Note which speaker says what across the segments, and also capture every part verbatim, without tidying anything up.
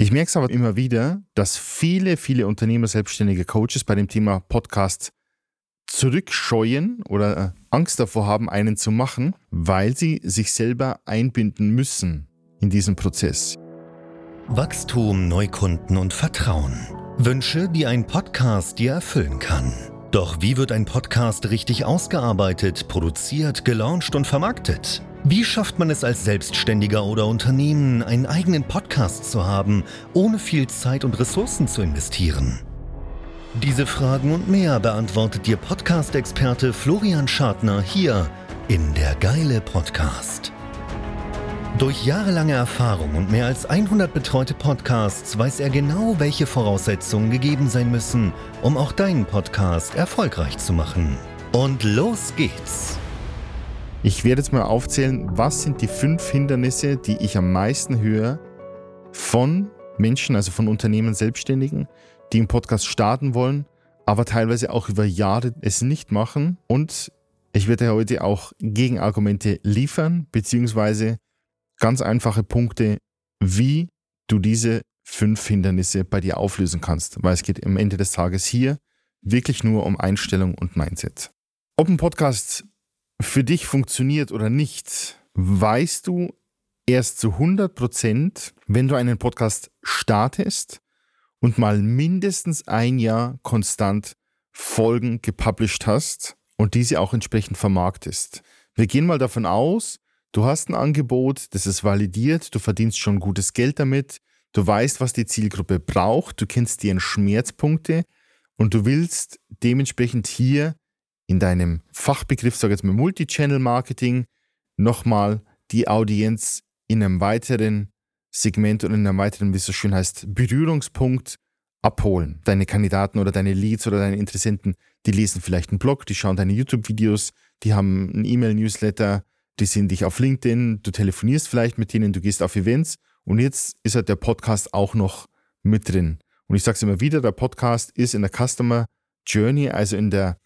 Speaker 1: Ich merke es aber immer wieder, dass viele, viele Unternehmer, selbstständige Coaches bei dem Thema Podcast zurückscheuen oder Angst davor haben, einen zu machen, weil sie sich selber einbinden müssen in diesen Prozess.
Speaker 2: Wachstum, Neukunden und Vertrauen. Wünsche, die ein Podcast dir erfüllen kann. Doch wie wird ein Podcast richtig ausgearbeitet, produziert, gelauncht und vermarktet? Wie schafft man es als Selbstständiger oder Unternehmen, einen eigenen Podcast zu haben, ohne viel Zeit und Ressourcen zu investieren? Diese Fragen und mehr beantwortet dir Podcast-Experte Florian Schartner hier in der Geile Podcast. Durch jahrelange Erfahrung und mehr als hundert betreute Podcasts weiß er genau, welche Voraussetzungen gegeben sein müssen, um auch deinen Podcast erfolgreich zu machen. Und los geht's!
Speaker 1: Ich werde jetzt mal aufzählen, was sind die fünf Hindernisse, die ich am meisten höre von Menschen, also von Unternehmen, Selbstständigen, die einen Podcast starten wollen, aber teilweise auch über Jahre es nicht machen. Und ich werde heute auch Gegenargumente liefern, beziehungsweise ganz einfache Punkte, wie du diese fünf Hindernisse bei dir auflösen kannst. Weil es geht am Ende des Tages hier wirklich nur um Einstellung und Mindset. Ob ein Podcast für dich funktioniert oder nicht, weißt du erst zu hundert Prozent, wenn du einen Podcast startest und mal mindestens ein Jahr konstant Folgen gepublished hast und diese auch entsprechend vermarktest. Wir gehen mal davon aus, du hast ein Angebot, das ist validiert, du verdienst schon gutes Geld damit, du weißt, was die Zielgruppe braucht, du kennst deren Schmerzpunkte und du willst dementsprechend hier in deinem Fachbegriff, sage ich jetzt mal Multi-Channel-Marketing, nochmal die Audienz in einem weiteren Segment und in einem weiteren, wie es so schön heißt, Berührungspunkt abholen. Deine Kandidaten oder deine Leads oder deine Interessenten, die lesen vielleicht einen Blog, die schauen deine YouTube-Videos, die haben einen E-Mail-Newsletter, die sehen dich auf LinkedIn, du telefonierst vielleicht mit denen, du gehst auf Events und jetzt ist halt der Podcast auch noch mit drin. Und ich sage es immer wieder, der Podcast ist in der Customer Journey, also in der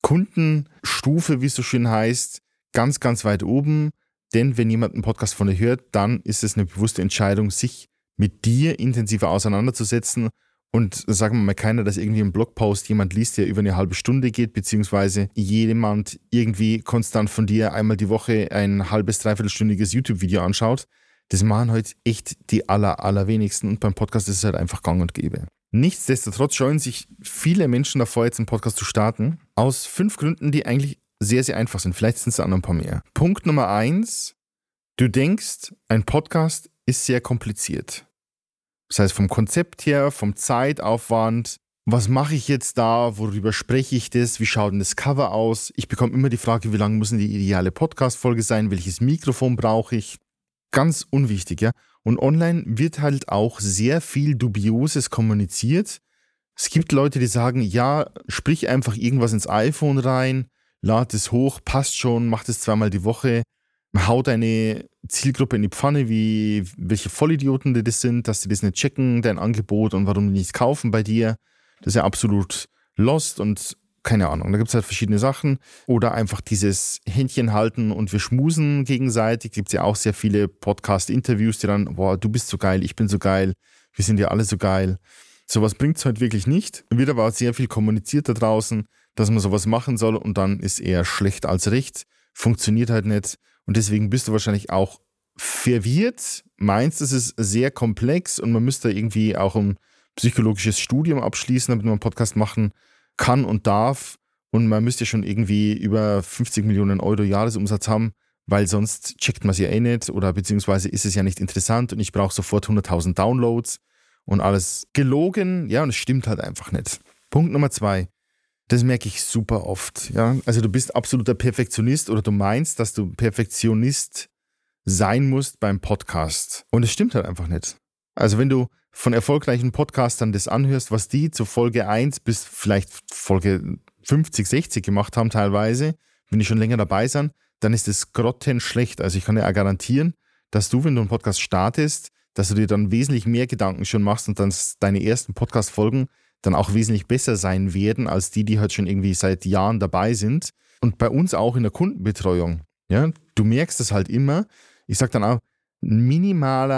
Speaker 1: Kundenstufe, wie es so schön heißt, ganz, ganz weit oben. Denn wenn jemand einen Podcast von dir hört, dann ist es eine bewusste Entscheidung, sich mit dir intensiver auseinanderzusetzen. Und sagen wir mal keiner, dass irgendwie ein Blogpost jemand liest, der über eine halbe Stunde geht, beziehungsweise jemand irgendwie konstant von dir einmal die Woche ein halbes, dreiviertelstündiges YouTube-Video anschaut. Das machen heute echt die aller, allerwenigsten. Und beim Podcast ist es halt einfach gang und gäbe. Nichtsdestotrotz scheuen sich viele Menschen davor, jetzt einen Podcast zu starten. Aus fünf Gründen, die eigentlich sehr, sehr einfach sind. Vielleicht sind es auch noch ein paar mehr. Punkt Nummer eins. Du denkst, ein Podcast ist sehr kompliziert. Das heißt, vom Konzept her, vom Zeitaufwand, was mache ich jetzt da, worüber spreche ich das, wie schaut denn das Cover aus? Ich bekomme immer die Frage, wie lang muss denn die ideale Podcast-Folge sein, welches Mikrofon brauche ich? Ganz unwichtig, ja. Und online wird halt auch sehr viel Dubioses kommuniziert. Es gibt Leute, die sagen, ja, sprich einfach irgendwas ins iPhone rein, lad es hoch, passt schon, mach das zweimal die Woche, hau deine Zielgruppe in die Pfanne, wie welche Vollidioten die das sind, dass die das nicht checken, dein Angebot und warum die nicht kaufen bei dir. Das ist ja absolut lost und keine Ahnung, da gibt es halt verschiedene Sachen. Oder einfach dieses Händchen halten und wir schmusen gegenseitig. Gibt es ja auch sehr viele Podcast-Interviews, die dann, boah, du bist so geil, ich bin so geil, wir sind ja alle so geil. Sowas bringt es halt wirklich nicht. Wird aber auch sehr viel kommuniziert da draußen, dass man sowas machen soll und dann ist eher schlecht als recht. Funktioniert halt nicht und deswegen bist du wahrscheinlich auch verwirrt, meinst, es ist sehr komplex und man müsste irgendwie auch ein psychologisches Studium abschließen, damit man einen Podcast machen kann und darf und man müsste schon irgendwie über fünfzig Millionen Euro Jahresumsatz haben, weil sonst checkt man es ja eh nicht oder beziehungsweise ist es ja nicht interessant und ich brauche sofort hunderttausend Downloads und alles gelogen, ja, und es stimmt halt einfach nicht. Punkt Nummer zwei, das merke ich super oft, ja, also du bist absoluter Perfektionist oder du meinst, dass du Perfektionist sein musst beim Podcast und es stimmt halt einfach nicht. Also wenn du von erfolgreichen Podcastern das anhörst, was die zu Folge eins bis vielleicht Folge fünfzig, sechzig gemacht haben teilweise, wenn die schon länger dabei sind, dann ist das grottenschlecht. Also ich kann dir auch garantieren, dass du, wenn du einen Podcast startest, dass du dir dann wesentlich mehr Gedanken schon machst und dann deine ersten Podcast-Folgen dann auch wesentlich besser sein werden, als die, die halt schon irgendwie seit Jahren dabei sind. Und bei uns auch in der Kundenbetreuung. Ja, du merkst das halt immer. Ich sage dann auch, ein minimaler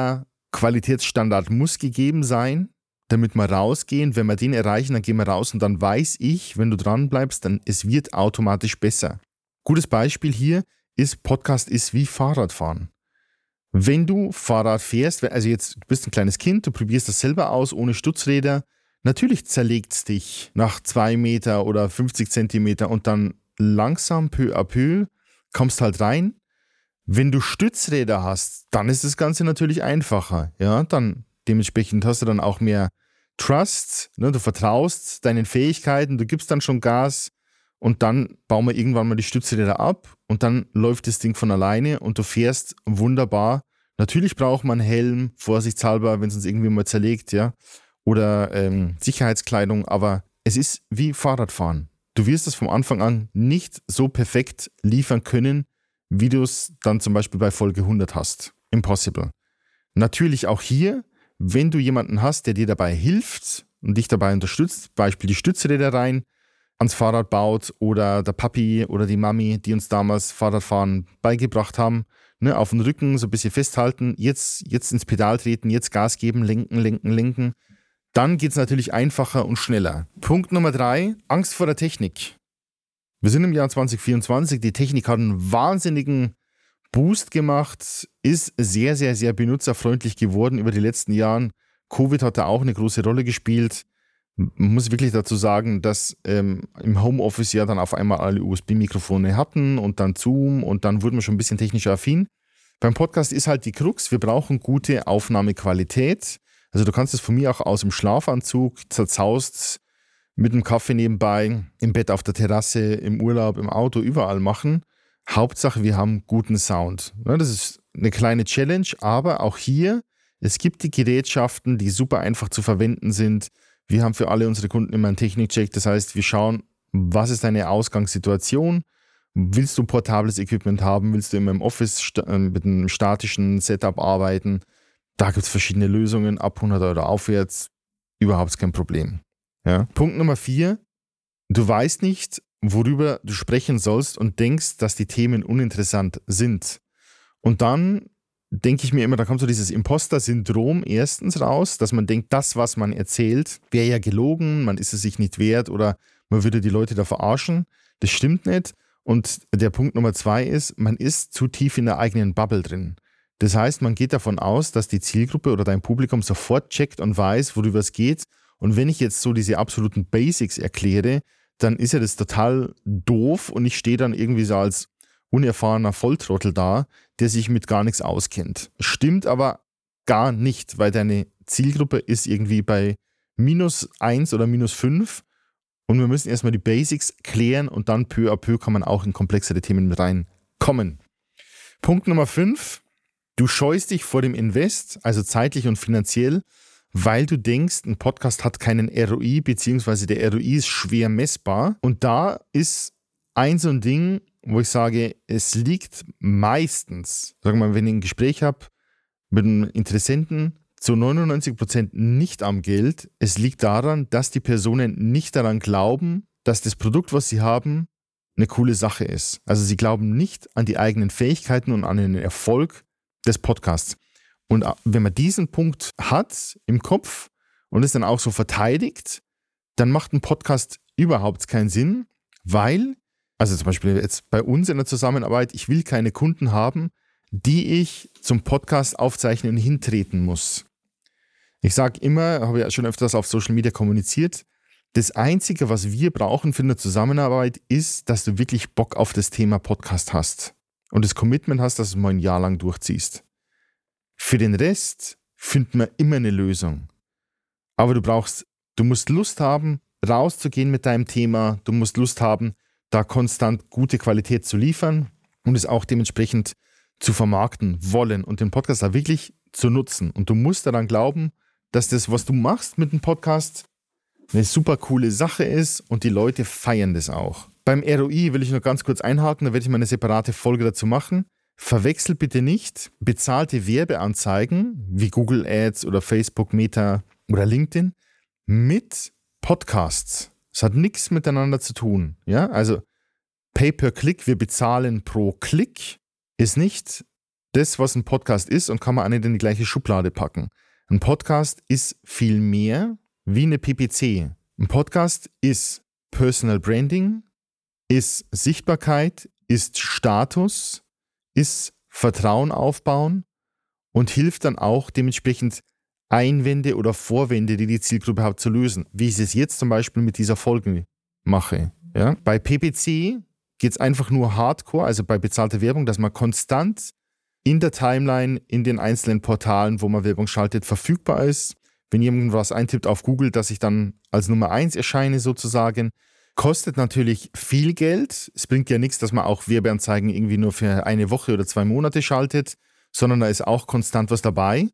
Speaker 1: Qualitätsstandard muss gegeben sein, damit wir rausgehen. Wenn wir den erreichen, dann gehen wir raus und dann weiß ich, wenn du dran bleibst, dann es wird automatisch besser. Gutes Beispiel hier ist, Podcast ist wie Fahrradfahren. Wenn du Fahrrad fährst, also jetzt du bist ein kleines Kind, du probierst das selber aus ohne Stützräder, natürlich zerlegt es dich nach zwei Meter oder fünfzig Zentimeter und dann langsam, peu à peu, kommst halt rein. Wenn du Stützräder hast, dann ist das Ganze natürlich einfacher. Ja, dann dementsprechend hast du dann auch mehr Trust, ne? Du vertraust deinen Fähigkeiten, du gibst dann schon Gas und dann bauen wir irgendwann mal die Stützräder ab und dann läuft das Ding von alleine und du fährst wunderbar. Natürlich braucht man Helm, vorsichtshalber, wenn es uns irgendwie mal zerlegt, ja, oder ähm, Sicherheitskleidung, aber es ist wie Fahrradfahren. Du wirst es vom Anfang an nicht so perfekt liefern können, wie du es dann zum Beispiel bei Folge hundert hast. Impossible. Natürlich auch hier, wenn du jemanden hast, der dir dabei hilft und dich dabei unterstützt, Beispiel die Stützräder rein, ans Fahrrad baut oder der Papi oder die Mami, die uns damals Fahrradfahren beigebracht haben, ne, auf den Rücken so ein bisschen festhalten, jetzt, jetzt ins Pedal treten, jetzt Gas geben, lenken, lenken, lenken. Dann geht es natürlich einfacher und schneller. Punkt Nummer drei, Angst vor der Technik. Wir sind im Jahr zwanzig vierundzwanzig, die Technik hat einen wahnsinnigen Boost gemacht, ist sehr, sehr, sehr benutzerfreundlich geworden über die letzten Jahre. Covid hat da auch eine große Rolle gespielt. Man muss wirklich dazu sagen, dass ähm, im Homeoffice ja dann auf einmal alle U S B-Mikrofone hatten und dann Zoom und dann wurden wir schon ein bisschen technischer affin. Beim Podcast ist halt die Krux, wir brauchen gute Aufnahmequalität. Also du kannst es von mir auch aus dem Schlafanzug, zerzaust, mit einem Kaffee nebenbei, im Bett auf der Terrasse, im Urlaub, im Auto, überall machen. Hauptsache, wir haben guten Sound. Ja, das ist eine kleine Challenge, aber auch hier, es gibt die Gerätschaften, die super einfach zu verwenden sind. Wir haben für alle unsere Kunden immer einen Technikcheck. Das heißt, wir schauen, was ist deine Ausgangssituation? Willst du portables Equipment haben? Willst du immer im Office sta- mit einem statischen Setup arbeiten? Da gibt es verschiedene Lösungen, ab hundert Euro aufwärts. Überhaupt kein Problem. Ja. Punkt Nummer vier. Du weißt nicht, worüber du sprechen sollst und denkst, dass die Themen uninteressant sind. Und dann denke ich mir immer, da kommt so dieses Imposter-Syndrom erstens raus, dass man denkt, das, was man erzählt, wäre ja gelogen, man ist es sich nicht wert oder man würde die Leute da verarschen. Das stimmt nicht. Und der Punkt Nummer zwei ist, man ist zu tief in der eigenen Bubble drin. Das heißt, man geht davon aus, dass die Zielgruppe oder dein Publikum sofort checkt und weiß, worüber es geht. Und wenn ich jetzt so diese absoluten Basics erkläre, dann ist ja das total doof und ich stehe dann irgendwie so als unerfahrener Volltrottel da, der sich mit gar nichts auskennt. Stimmt aber gar nicht, weil deine Zielgruppe ist irgendwie bei minus eins oder minus fünf und wir müssen erstmal die Basics klären und dann peu à peu kann man auch in komplexere Themen mit reinkommen. Punkt Nummer fünf. Du scheust dich vor dem Invest, also zeitlich und finanziell, weil du denkst, ein Podcast hat keinen R O I, beziehungsweise der R O I ist schwer messbar. Und da ist ein so ein Ding, wo ich sage, es liegt meistens, sagen wir mal, wenn ich ein Gespräch habe mit einem Interessenten, zu neunundneunzig Prozent nicht am Geld. Es liegt daran, dass die Personen nicht daran glauben, dass das Produkt, was sie haben, eine coole Sache ist. Also sie glauben nicht an die eigenen Fähigkeiten und an den Erfolg des Podcasts. Und wenn man diesen Punkt hat im Kopf und es dann auch so verteidigt, dann macht ein Podcast überhaupt keinen Sinn, weil, also zum Beispiel jetzt bei uns in der Zusammenarbeit, ich will keine Kunden haben, die ich zum Podcast aufzeichnen hintreten muss. Ich sage immer, habe ja schon öfters auf Social Media kommuniziert, das Einzige, was wir brauchen für eine Zusammenarbeit, ist, dass du wirklich Bock auf das Thema Podcast hast und das Commitment hast, dass du es mal ein Jahr lang durchziehst. Für den Rest findet man immer eine Lösung. Aber du brauchst, du musst Lust haben, rauszugehen mit deinem Thema. Du musst Lust haben, da konstant gute Qualität zu liefern und es auch dementsprechend zu vermarkten wollen und den Podcast da wirklich zu nutzen. Und du musst daran glauben, dass das, was du machst mit dem Podcast, eine super coole Sache ist und die Leute feiern das auch. Beim R O I will ich noch ganz kurz einhaken, da werde ich mal eine separate Folge dazu machen. Verwechsel bitte nicht bezahlte Werbeanzeigen wie Google Ads oder Facebook, Meta oder LinkedIn mit Podcasts. Das hat nichts miteinander zu tun. Ja? Also Pay per Click, wir bezahlen pro Klick, ist nicht das, was ein Podcast ist, und kann man auch nicht in die gleiche Schublade packen. Ein Podcast ist viel mehr wie eine P P C. Ein Podcast ist Personal Branding, ist Sichtbarkeit, ist Status, ist Vertrauen aufbauen und hilft dann auch dementsprechend Einwände oder Vorwände, die die Zielgruppe hat, zu lösen. Wie ich es jetzt zum Beispiel mit dieser Folge mache. Ja? Bei P P C geht es einfach nur hardcore, also bei bezahlter Werbung, dass man konstant in der Timeline, in den einzelnen Portalen, wo man Werbung schaltet, verfügbar ist. Wenn jemand was eintippt auf Google, dass ich dann als Nummer eins erscheine sozusagen. Kostet natürlich viel Geld. Es bringt ja nichts, dass man auch Werbeanzeigen irgendwie nur für eine Woche oder zwei Monate schaltet, sondern da ist auch konstant was dabei.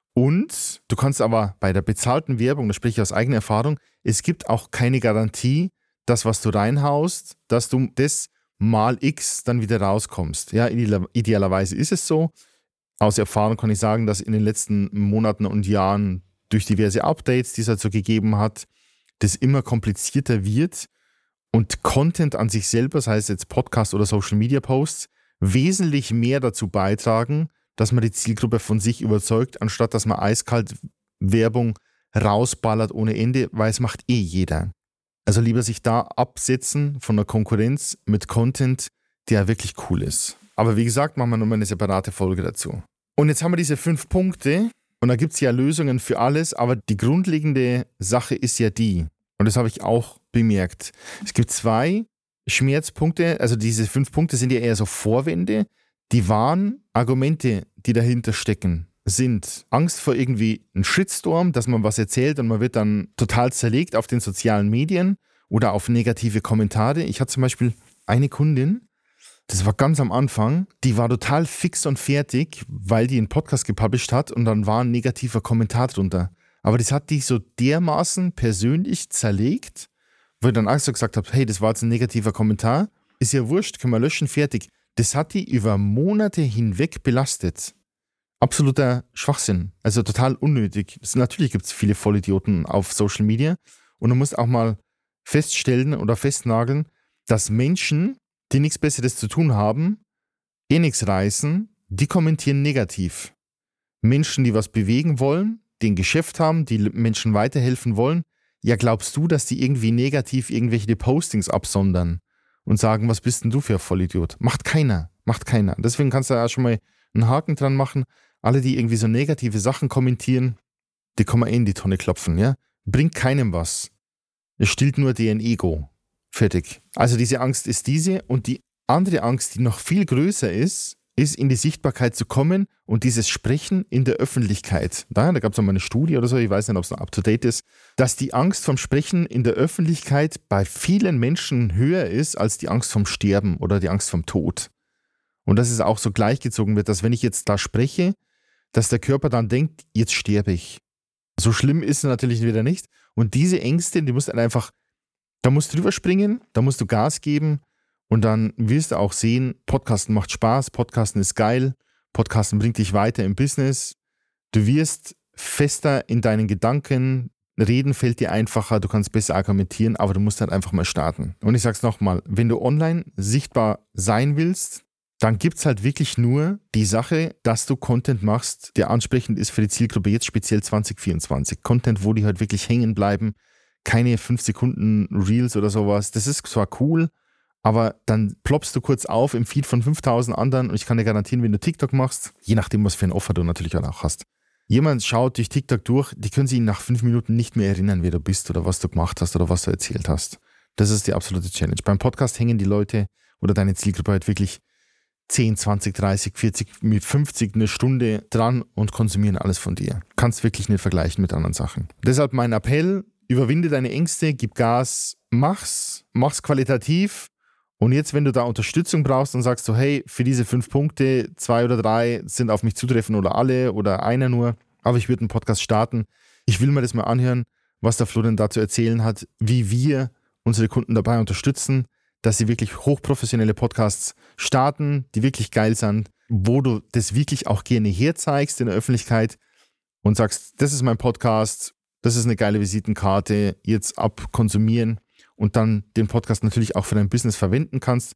Speaker 1: Und du kannst aber bei der bezahlten Werbung, da spreche ich aus eigener Erfahrung, es gibt auch keine Garantie, dass was du reinhaust, dass du das mal X dann wieder rauskommst. Ja, idealerweise ist es so. Aus Erfahrung kann ich sagen, dass in den letzten Monaten und Jahren durch diverse Updates, die es halt so gegeben hat, das immer komplizierter wird und Content an sich selber, sei es jetzt Podcast oder Social Media Posts, wesentlich mehr dazu beitragen, dass man die Zielgruppe von sich überzeugt, anstatt dass man eiskalt Werbung rausballert ohne Ende, weil es macht eh jeder. Also lieber sich da absetzen von der Konkurrenz mit Content, der wirklich cool ist. Aber wie gesagt, machen wir nochmal eine separate Folge dazu. Und jetzt haben wir diese fünf Punkte und da gibt es ja Lösungen für alles, aber die grundlegende Sache ist ja die, und das habe ich auch bemerkt, es gibt zwei Schmerzpunkte, also diese fünf Punkte sind ja eher so Vorwände. Die wahren Argumente, die dahinter stecken, sind Angst vor irgendwie einem Shitstorm, dass man was erzählt und man wird dann total zerlegt auf den sozialen Medien oder auf negative Kommentare. Ich hatte zum Beispiel eine Kundin, das war ganz am Anfang, die war total fix und fertig, weil die einen Podcast gepublished hat und dann war ein negativer Kommentar drunter. Aber das hat die so dermaßen persönlich zerlegt, wo ich dann auch so gesagt habe, hey, das war jetzt ein negativer Kommentar, ist ja wurscht, können wir löschen, fertig. Das hat die über Monate hinweg belastet. Absoluter Schwachsinn, also total unnötig. Das, natürlich gibt es viele Vollidioten auf Social Media und du musst auch mal feststellen oder festnageln, dass Menschen, die nichts Besseres zu tun haben, eh nichts reißen, die kommentieren negativ. Menschen, die was bewegen wollen, die ein Geschäft haben, die Menschen weiterhelfen wollen, ja glaubst du, dass die irgendwie negativ irgendwelche Postings absondern und sagen, was bist denn du für ein Vollidiot? Macht keiner, macht keiner. Deswegen kannst du ja schon mal einen Haken dran machen. Alle, die irgendwie so negative Sachen kommentieren, die kann man eh in die Tonne klopfen, ja? Bringt keinem was. Es stillt nur deren Ego. Fertig. Also diese Angst ist diese und die andere Angst, die noch viel größer ist, ist in die Sichtbarkeit zu kommen und dieses Sprechen in der Öffentlichkeit. Da, da gab es auch mal eine Studie oder so, ich weiß nicht, ob es noch up-to-date ist, dass die Angst vom Sprechen in der Öffentlichkeit bei vielen Menschen höher ist als die Angst vom Sterben oder die Angst vom Tod. Und dass es auch so gleichgezogen wird, dass wenn ich jetzt da spreche, dass der Körper dann denkt, jetzt sterbe ich. So schlimm ist es natürlich wieder nicht. Und diese Ängste, die musst du einfach, da musst du drüber springen, da musst du Gas geben und dann wirst du auch sehen, Podcasten macht Spaß, Podcasten ist geil, Podcasten bringt dich weiter im Business. Du wirst fester in deinen Gedanken, reden fällt dir einfacher, du kannst besser argumentieren, aber du musst halt einfach mal starten. Und ich sag's nochmal, wenn du online sichtbar sein willst, dann gibt es halt wirklich nur die Sache, dass du Content machst, der ansprechend ist für die Zielgruppe jetzt speziell zwanzig vierundzwanzig. Content, wo die halt wirklich hängen bleiben, keine fünf Sekunden Reels oder sowas. Das ist zwar cool, aber dann ploppst du kurz auf im Feed von fünftausend anderen und ich kann dir garantieren, wenn du TikTok machst, je nachdem, was für ein Offer du natürlich auch hast. Jemand schaut durch TikTok durch, die können sich nach fünf Minuten nicht mehr erinnern, wer du bist oder was du gemacht hast oder was du erzählt hast. Das ist die absolute Challenge. Beim Podcast hängen die Leute oder deine Zielgruppe halt wirklich zehn, zwanzig, dreißig, vierzig, mit fünfzig eine Stunde dran und konsumieren alles von dir. Kannst wirklich nicht vergleichen mit anderen Sachen. Deshalb mein Appell, überwinde deine Ängste, gib Gas, mach's, mach's qualitativ und jetzt, wenn du da Unterstützung brauchst und sagst so, hey, für diese fünf Punkte, zwei oder drei sind auf mich zutreffen oder alle oder einer nur, aber ich würde einen Podcast starten. Ich will mir das mal anhören, was der Florian da zu erzählen hat, wie wir unsere Kunden dabei unterstützen, dass sie wirklich hochprofessionelle Podcasts starten, die wirklich geil sind, wo du das wirklich auch gerne herzeigst in der Öffentlichkeit und sagst, das ist mein Podcast, das ist eine geile Visitenkarte, jetzt abkonsumieren und dann den Podcast natürlich auch für dein Business verwenden kannst.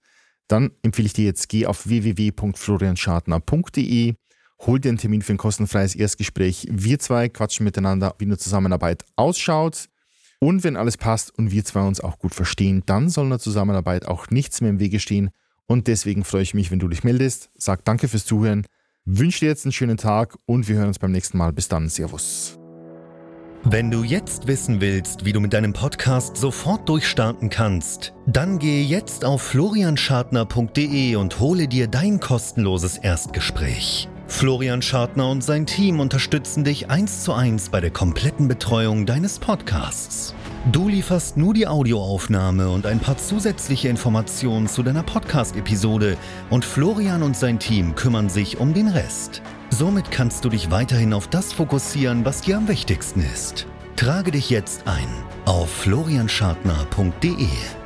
Speaker 1: dann empfehle ich dir jetzt, geh auf w w w punkt florian schartner punkt d e, hol dir einen Termin für ein kostenfreies Erstgespräch. Wir zwei quatschen miteinander, wie eine Zusammenarbeit ausschaut. Und wenn alles passt und wir zwei uns auch gut verstehen, dann soll einer Zusammenarbeit auch nichts mehr im Wege stehen. Und deswegen freue ich mich, wenn du dich meldest. Sag danke fürs Zuhören, wünsche dir jetzt einen schönen Tag und wir hören uns beim nächsten Mal. Bis dann, Servus.
Speaker 2: Wenn du jetzt wissen willst, wie du mit deinem Podcast sofort durchstarten kannst, dann gehe jetzt auf florian schartner punkt d e und hole dir dein kostenloses Erstgespräch. Florian Schartner und sein Team unterstützen dich eins zu eins bei der kompletten Betreuung deines Podcasts. Du lieferst nur die Audioaufnahme und ein paar zusätzliche Informationen zu deiner Podcast-Episode und Florian und sein Team kümmern sich um den Rest. Somit kannst du dich weiterhin auf das fokussieren, was dir am wichtigsten ist. Trage dich jetzt ein auf florian schartner punkt d e.